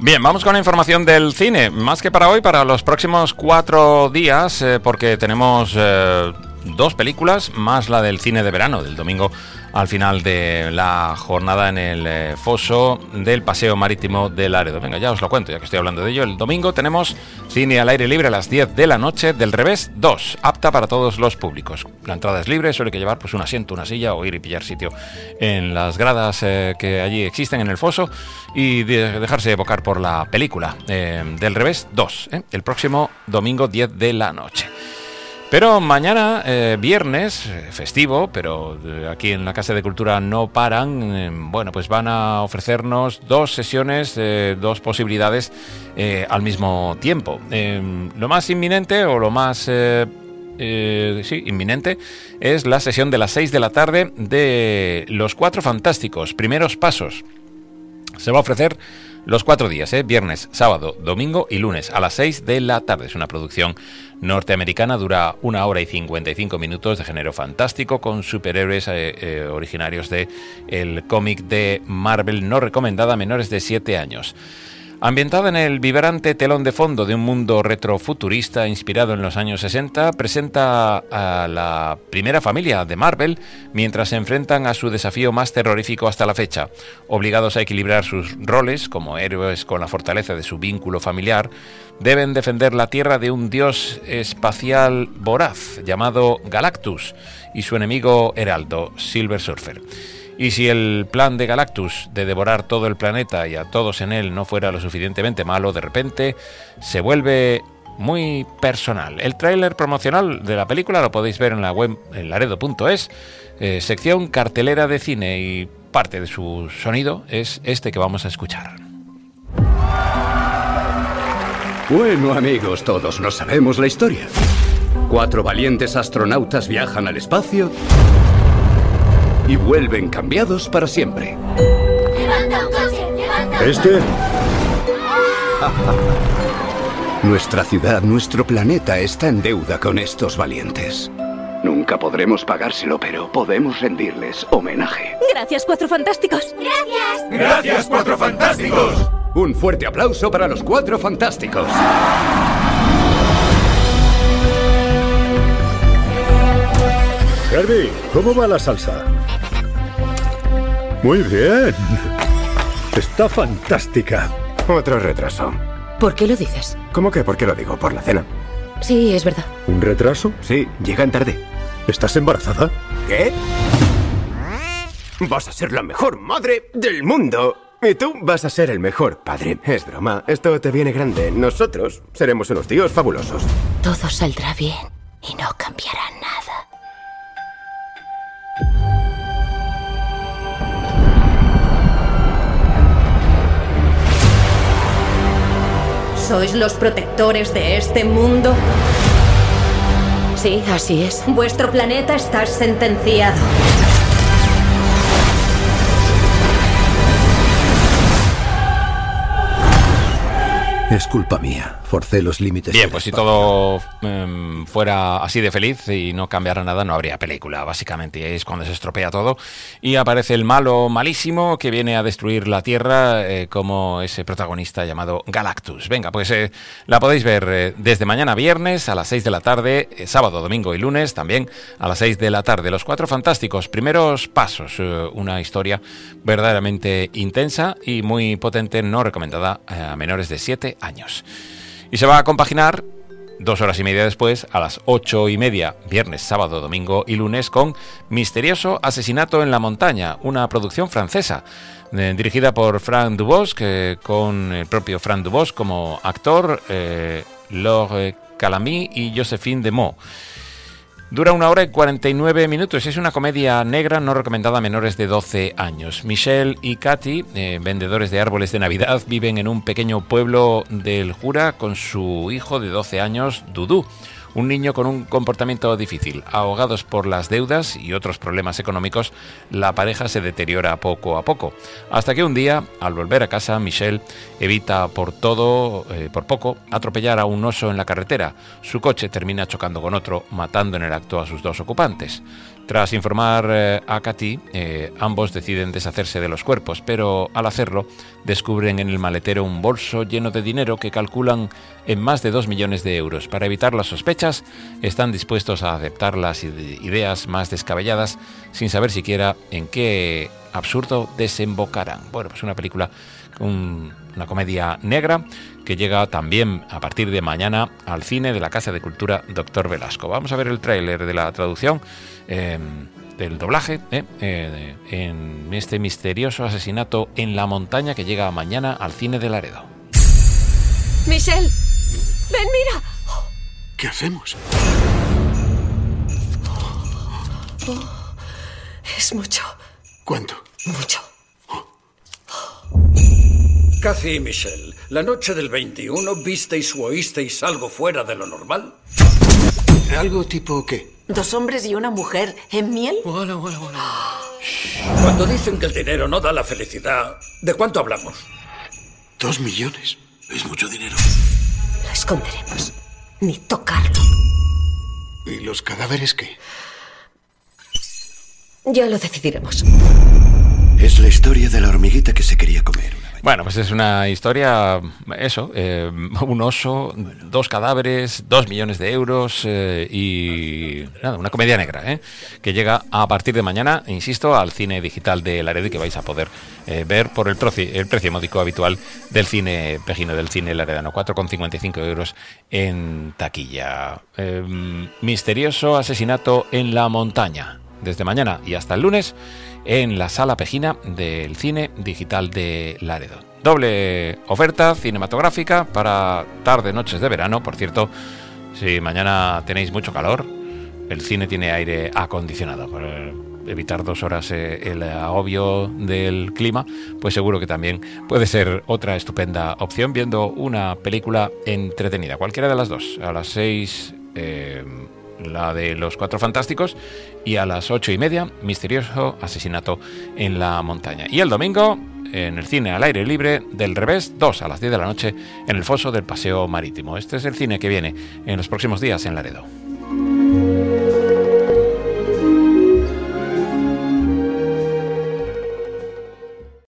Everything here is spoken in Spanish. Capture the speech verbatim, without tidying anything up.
Bien, vamos con la información del cine, más que para hoy, para los próximos cuatro días, eh, porque tenemos eh, dos películas, más la del cine de verano, del domingo al final de la jornada en el eh, foso del Paseo Marítimo de Laredo. Venga, ya os lo cuento, ya que estoy hablando de ello. El domingo tenemos cine al aire libre a las diez de la noche, Del Revés dos, apta para todos los públicos. La entrada es libre, solo hay que llevar pues un asiento, una silla o ir y pillar sitio en las gradas eh, que allí existen en el foso y de dejarse evocar por la película eh, Del Revés dos, eh, el próximo domingo diez de la noche. Pero mañana, eh, viernes, eh, festivo, pero eh, aquí en la Casa de Cultura no paran, eh, bueno, pues van a ofrecernos dos sesiones, eh, dos posibilidades eh, al mismo tiempo. Eh, lo más inminente o lo más... Eh, Eh, sí, inminente, es la sesión de las seis de la tarde de Los Cuatro Fantásticos, Primeros Pasos. Se va a ofrecer los cuatro días, ¿eh? Viernes, sábado, domingo y lunes a las seis de la tarde. Es una producción norteamericana, dura una hora y cincuenta y cinco minutos, de género fantástico, con superhéroes eh, eh, originarios de el cómic de Marvel, no recomendada a menores de siete años. Ambientada en el vibrante telón de fondo de un mundo retrofuturista inspirado en los años sesenta, presenta a la primera familia de Marvel mientras se enfrentan a su desafío más terrorífico hasta la fecha. Obligados a equilibrar sus roles como héroes con la fortaleza de su vínculo familiar, deben defender la Tierra de un dios espacial voraz llamado Galactus y su enemigo heraldo, Silver Surfer. Y si el plan de Galactus de devorar todo el planeta y a todos en él no fuera lo suficientemente malo, de repente se vuelve muy personal. El tráiler promocional de la película lo podéis ver en la web en laredo punto es, eh, sección cartelera de cine, y parte de su sonido es este que vamos a escuchar. Bueno, amigos, todos nos sabemos la historia. Cuatro valientes astronautas viajan al espacio y vuelven cambiados para siempre. ¡Levanta un coche! ¡Levanta! ¿Este? Nuestra ciudad, nuestro planeta está en deuda con estos valientes. Nunca podremos pagárselo, pero podemos rendirles homenaje. ¡Gracias, Cuatro Fantásticos! ¡Gracias! ¡Gracias, Cuatro Fantásticos! Un fuerte aplauso para los Cuatro Fantásticos. Herbie, ¿cómo va la salsa? Muy bien. Está fantástica. Otro retraso. ¿Por qué lo dices? ¿Cómo que por qué lo digo? Por la cena. Sí, es verdad. ¿Un retraso? Sí, llegan tarde. ¿Estás embarazada? ¿Qué? Vas a ser la mejor madre del mundo. Y tú vas a ser el mejor padre. Es broma, esto te viene grande. Nosotros seremos unos tíos fabulosos. Todo saldrá bien y no cambiará nada. ¿Sois los protectores de este mundo? Sí, así es. Vuestro planeta está sentenciado. Es culpa mía. Forcé los límites. Bien, pues si todo eh, fuera así de feliz y no cambiara nada, no habría película, básicamente. Y ahí es cuando se estropea todo y aparece el malo malísimo que viene a destruir la Tierra, eh, como ese protagonista llamado Galactus. Venga, pues eh, la podéis ver eh, desde mañana viernes a las seis de la tarde, eh, sábado, domingo y lunes también a las seis de la tarde. Los Cuatro Fantásticos, Primeros Pasos, eh, una historia verdaderamente intensa y muy potente, no recomendada eh, a menores de siete años. Y se va a compaginar dos horas y media después, a las ocho y media, viernes, sábado, domingo y lunes, con Misterioso Asesinato en la Montaña, una producción francesa, eh, dirigida por Franck Dubosc, eh, con el propio Franck Dubosc como actor, eh, Laure Calamy y Joséphine Demaux. Dura una hora y cuarenta y nueve minutos. Es una comedia negra no recomendada a menores de doce años. Michelle y Katy, eh, vendedores de árboles de Navidad, viven en un pequeño pueblo del Jura con su hijo de doce años, Dudu, Un niño con un comportamiento difícil. Ahogados por las deudas y otros problemas económicos, la pareja se deteriora poco a poco. Hasta que un día, al volver a casa, Michelle evita por todo, eh, por poco, atropellar a un oso en la carretera. Su coche termina chocando con otro, matando en el acto a sus dos ocupantes. Tras informar eh, a Cathy, eh, ambos deciden deshacerse de los cuerpos, pero al hacerlo descubren en el maletero un bolso lleno de dinero que calculan en más de dos millones de euros. Para evitar las sospechas, están dispuestos a aceptar las ideas más descabelladas sin saber siquiera en qué absurdo desembocarán. Bueno, pues una película, un, una comedia negra que llega también a partir de mañana al cine de la Casa de Cultura Doctor Velasco. Vamos a ver el tráiler de la traducción, eh, del doblaje, eh, eh, en este misterioso asesinato en la montaña que llega mañana al cine de Laredo. Michelle, ven, mira. ¿Qué hacemos? Oh, es mucho. ¿Cuánto? Mucho. Cathy y Michelle, ¿la noche del veintiuno visteis o oísteis algo fuera de lo normal? ¿Algo tipo qué? ¿Dos hombres y una mujer en miel? Bueno, bueno, bueno. Cuando dicen que el dinero no da la felicidad, ¿de cuánto hablamos? Dos millones. Es mucho dinero. Lo esconderemos. Ni tocarlo. ¿Y los cadáveres qué? Ya lo decidiremos. Es la historia de la hormiguita que se quería comer. Bueno, pues es una historia, eso, eh, un oso, dos cadáveres, dos millones de euros eh, y nada, una comedia negra, ¿eh? Que llega a partir de mañana, insisto, al cine digital de Laredo y que vais a poder eh, ver por el, troci, el precio módico habitual del cine pejino, del cine laredano, cuatro con cincuenta y cinco euros en taquilla. Eh, misterioso asesinato en la montaña, desde mañana y hasta el lunes, en la sala pejina del cine digital de Laredo. Doble oferta cinematográfica para tarde, noches de verano. Por cierto, si mañana tenéis mucho calor, el cine tiene aire acondicionado. Para evitar dos horas eh, el agobio del clima, pues seguro que también puede ser otra estupenda opción viendo una película entretenida. Cualquiera de las dos. A las seis... Eh, la de los Cuatro Fantásticos, y a las ocho y media, misterioso asesinato en la montaña. Y el domingo, en el cine al aire libre, Del Revés, dos a las diez de la noche, en el foso del Paseo Marítimo. Este es el cine que viene en los próximos días en Laredo.